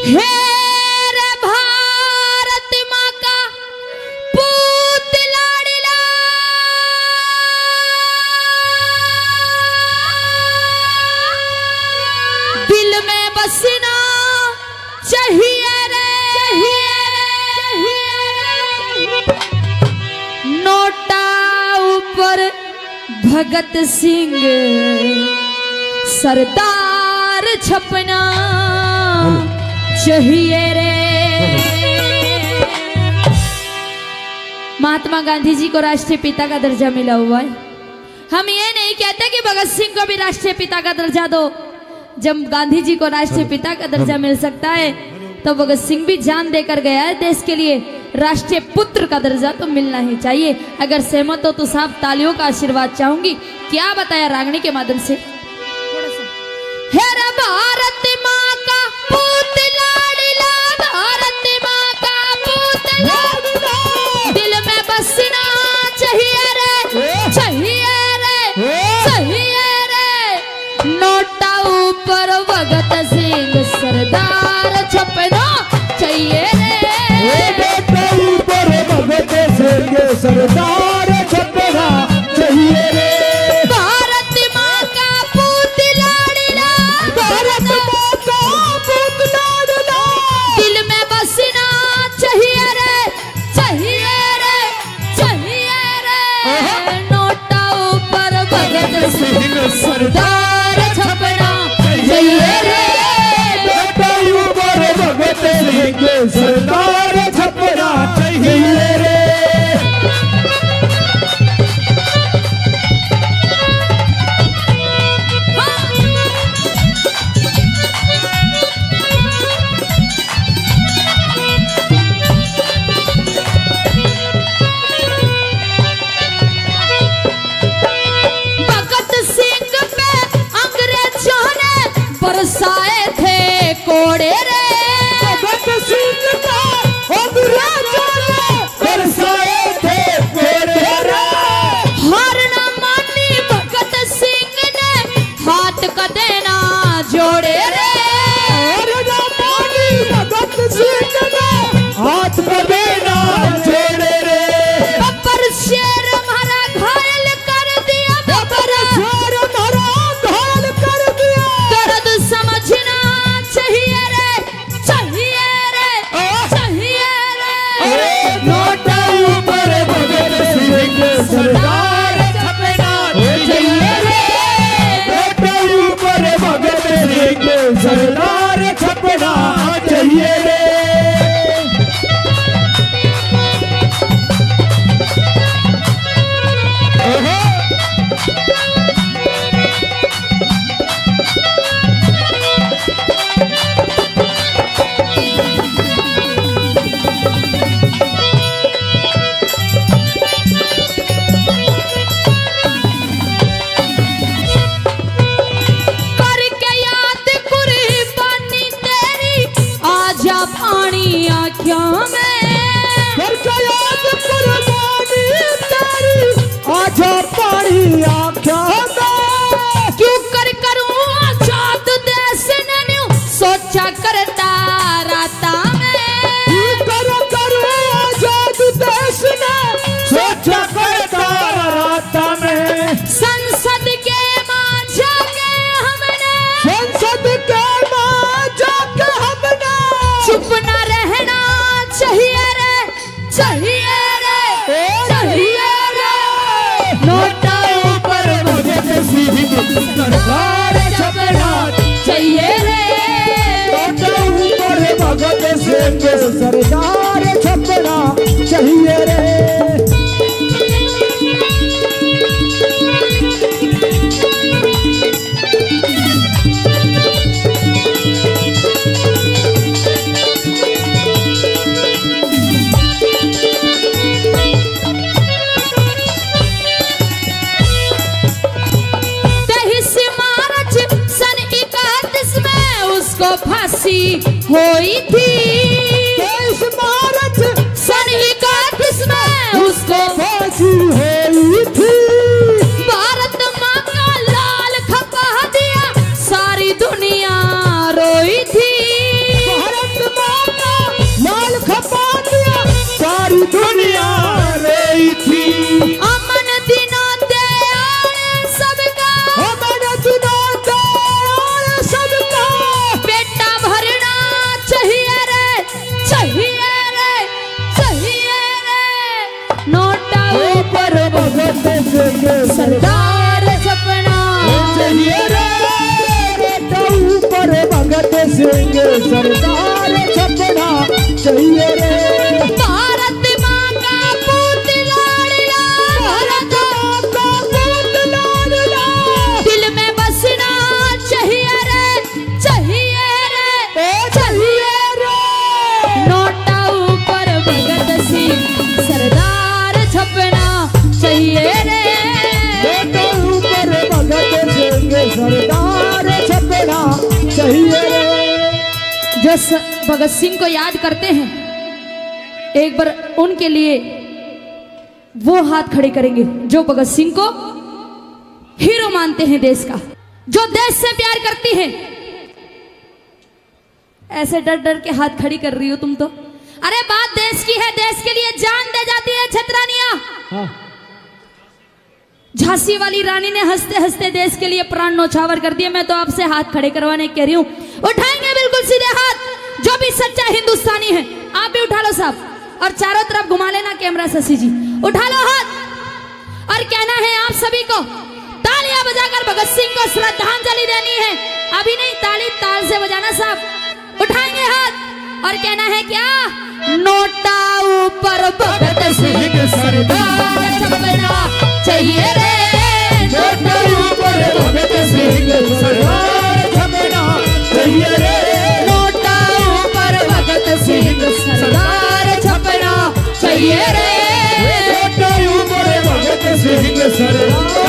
हे रे भारत माँ का पूत लाडला, दिल में बसना चाहिए रे, नोटा ऊपर भगत सिंह सरदार छपना चाहिए रे। महात्मा गांधी जी को राष्ट्रीय पिता का दर्जा मिला हुआ है। हम ये नहीं कहते कि भगत सिंह को भी राष्ट्रीय पिता का दर्जा दो। जब गांधी जी को राष्ट्रीय पिता का दर्जा मिल सकता है तो भगत सिंह भी जान देकर गया है देश के लिए, राष्ट्रीय पुत्र का दर्जा तो मिलना ही चाहिए। अगर सहमत हो तो साहब तालियों का आशीर्वाद चाहूंगी। क्या बताया रागनी के माध्यम से। हे रे भारत माँ का पूत लाडला, भारत माँ का पूत लाडला, दिल में बसना चाहिए रे, चाहिए रे, चाहिए रे, नोटा ऊपर भगत सिंह सरदार छपना चाहिए रे, नोटा ऊपर भगत सिंह सरदार छपना चाहिए रे। भारत माँ का पूत लाडला, भारत माँ का पूत लाडला, दिल में बसना चाहिए रे, चाहिए रे, चाहिए रे, नोटा ऊपर भगत सिंह सरदार छपना चाहिए रे, नोटा ऊपर भगत सिंह सरदार छपना चाहिए रे। भगत सिंह पे अंग्रेजों ने बरसाए थे कोड़े रे, भगत सिंह का अंग्रेजों ने बरसाए थे कोड़े रे। हार न मानी भगत सिंह ने हाथ का देना जोड़े रे, और न मानी भगत सिंह ने हाथ में देना जोड़े रे। बब्बर शेर हमारा घायल कर दिया, बब्बर शेर हमारा घायल कर दिया, दर्द समझना चाहिए रे, चाहिए रे, चाहिए रे, नोटा ऊपर भगत सिंह सरदार छपना चाहिए रे। नोटा ऊपर भगत सिंह सरदार छपना चाहिए रे। करके याद कुर्बानी तेरी आजा पानी आँखों में, करके याद कुर्बानी तेरी आजा पानी आँखों में, क्यों कर करूँ आजाद देश ने न्यू सोचा करता राता में, करो आजाद देश ने सोचा करता राता में। संसद के मां जाके हमने, संसद के मां जाके हमने चुप न रहना चाहिए रे, चाहिए रे, चाहिए रे, नोटा ऊपर भगत सिंह सरदार छपना चाहिए रे, नोटा ऊपर भगत सिंह सरदार छपना चाहिए रे। फांसी हुई थी, 23 मार्च सन 31 में उसको फांसी हुई थी। भारत माँ का लाल खपा दिया, सारी दुनिया रोई थी। भारत सरदार छपना चाहिए रे। भारत माँ का पूत लाडला, भारत माँ का पूत लाडला, दिल में बसना चाहिए रे, चाहिए रे, चाहिए रे। नोटा ऊपर भगत सिंह सरदार छपना चाहिए रे, नोटा ऊपर भगत सिंह सरदार छपना चाहिए रे। जो भगत सिंह को याद करते हैं, एक बार उनके लिए वो हाथ खड़े करेंगे जो भगत सिंह को हीरो मानते हैं देश का, जो देश से प्यार करती है। ऐसे डर डर के हाथ खड़ी कर रही हो तुम तो। अरे बात देश की है, देश के लिए जान दे जाती है छतरानिया। हाँ। झांसी वाली रानी ने हंसते हंसते देश के लिए प्राण न्यौछावर कर दिए। मैं तो आपसे हाथ खड़े करवाने कह रही हूँ, उठाएंगे बिल्कुल सीधे हाथ जो भी सच्चा हिंदुस्तानी है। आप भी उठा लो साहब, और चारों तरफ घुमा लेना कैमरा। शशि जी उठा लो हाथ, और कहना है आप सभी को तालियां बजाकर भगत सिंह को श्रद्धांजलि देनी है। अभी नहीं, ताली ताल से बजाना साहब। उठाएंगे हाथ और कहना है क्या, नोटा ऊपर भगत सिंह सरदार छपना चाहिए रे, नोटा ऊपर भगत सिंह सरदार छपना चाहिए रे। नोटा ऊपर भगत सिंह सरदार छपना चाहिए रे, नोटा ऊपर भगत सिंह सरदार